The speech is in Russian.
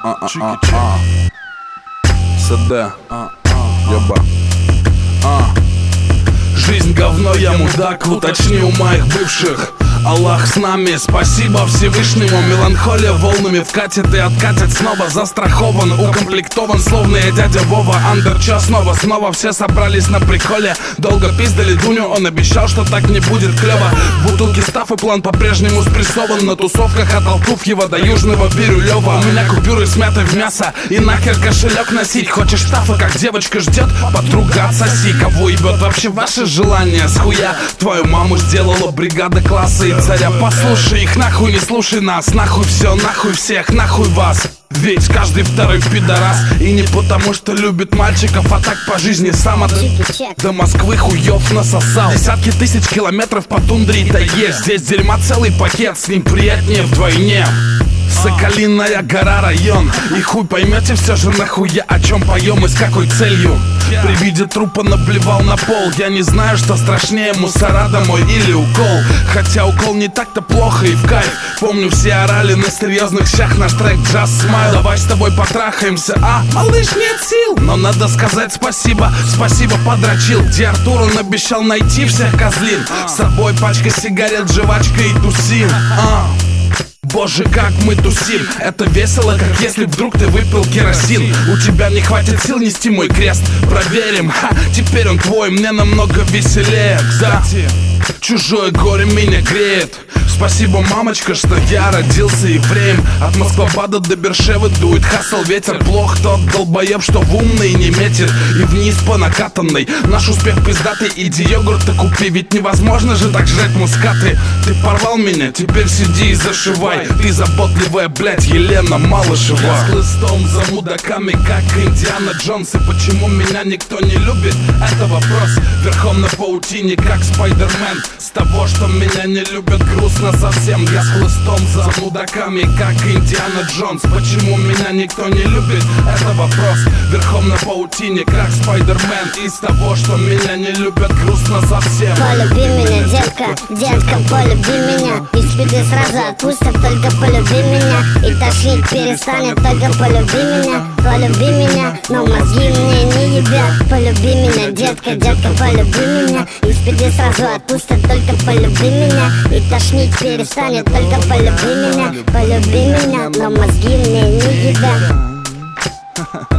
СД, ёба. Жизнь говно, я мудак, уточни у моих бывших. Аллах с нами, спасибо Всевышнему. Меланхолия волнами вкатит и откатит снова. Застрахован, укомплектован, словно я дядя Вова. Андерча снова все собрались на приколе. Долго пиздали Дуню, он обещал, что так не будет клево. В бутылке став и план по-прежнему спрессован. На тусовках от Алтуфьева до Южного Бирюлева. У меня купюры смяты в мясо, и нахер кошелек носить. Хочешь штафа, как девочка ждет, подруга отсоси. Кого ебет вообще ваше желание с хуя? Твою маму сделала бригада класса и царя. Послушай их, нахуй не слушай нас. Нахуй все, нахуй всех, нахуй вас. Ведь каждый второй пидорас. И не потому, что любит мальчиков, а так по жизни сам от до Москвы хуёв насосал. Десятки тысяч километров по тундре-то есть. Здесь дерьма целый пакет, с ним приятнее вдвойне. Соколиная гора, район. И хуй поймете все же нахуя, о чем поем и с какой целью. При виде трупа наплевал на пол. Я не знаю, что страшнее, мусора домой или укол. Хотя укол не так-то плохо и в кайф. Помню, все орали на серьезных щах наш трек Just Smile. Давай с тобой потрахаемся, малыш, нет сил. Но надо сказать спасибо, спасибо подрочил. Где Артур, он обещал найти всех козлин. С собой пачка сигарет, жвачка и тусим. Боже, как мы тусим. Это весело, как если вдруг ты выпил керосин. У тебя не хватит сил нести мой крест. Проверим, теперь он твой, мне намного веселее. Кстати, чужое горе меня греет. Спасибо, мамочка, что я родился евреем. От Москвабада до Бершевы дует хасл ветер. Плох тот долбоеб, что в умный не метит и вниз по накатанной. Наш успех пиздатый, иди йогурта купи. Ведь невозможно же так жрать мускаты. Ты порвал меня, теперь сиди и зашивай. Ты заботливая, блядь, Елена Малышева. Я с хлыстом за мудаками, как Индиана Джонс. И почему меня никто не любит, это вопрос. Верхом на паутине, как Спайдермен. С того, что меня не любят, грустно совсем. Я с хлыстом за мудаками, как Индиана Джонс. Почему меня никто не любит, это вопрос. Верхом на паутине, как Спайдермен. Из того, что меня не любят, грустно совсем. Полюби меня, детка, детка, полюби меня. Из беды сразу отпустят, только полюби меня. И тошнить перестанет, только полюби меня. Полюби меня, но мозги мне не ебят. Полюби меня, детка, детка, полюби меня. Из беды сразу отпустят, только полюби меня. И тошнить перестанет, только полюби меня. Полюби меня, но мозги мне не ебят.